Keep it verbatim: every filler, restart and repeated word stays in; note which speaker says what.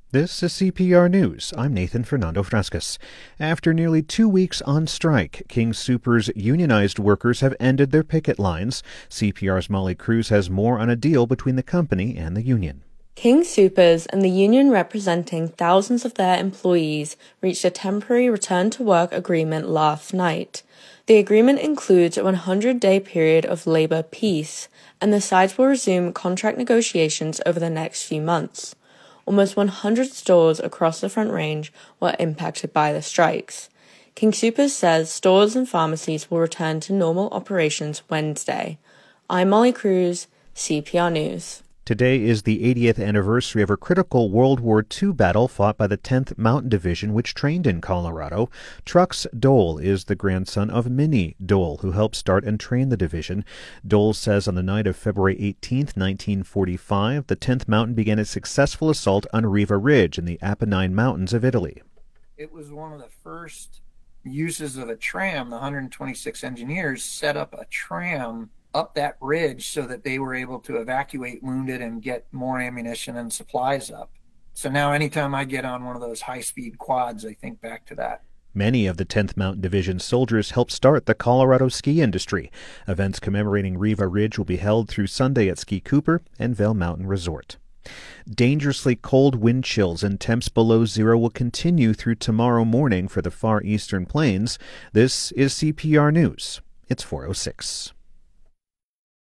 Speaker 1: This is C P R News. I'm Nathan Fernando Frescas. After nearly two weeks on strike, King Soopers unionized workers have ended their picket lines. C P R's Molly Cruz has more on a deal between the company and the union.
Speaker 2: King Soopers and the union representing thousands of their employees reached a temporary return-to-work agreement last night. The agreement includes a one hundred day period of labor peace, and the sides will resume contract negotiations over the next few months. Almost one hundred stores across the Front Range were impacted by the strikes. King Soopers says stores and pharmacies will return to normal operations Wednesday. I'm Molly Cruz, C P R News.
Speaker 1: Today is the eightieth anniversary of a critical World War Two battle fought by the tenth Mountain Division, which trained in Colorado. Trucks Dole is the grandson of Minnie Dole, who helped start and train the division. Dole says on the night of February eighteenth, nineteen forty-five, the tenth Mountain began its successful assault on Riva Ridge in the Apennine Mountains of Italy.
Speaker 3: It was one of the first uses of a tram. The one hundred twenty-six engineers set up a tram up that ridge so that they were able to evacuate wounded and get more ammunition and supplies up. So now anytime I get on one of those high-speed quads, I think back to that.
Speaker 1: Many of the tenth Mountain Division soldiers helped start the Colorado ski industry. Events commemorating Riva Ridge will be held through Sunday at Ski Cooper and Vail Mountain Resort. Dangerously cold wind chills and temps below zero will continue through tomorrow morning for the far eastern plains. This is C P R News. It's four oh six.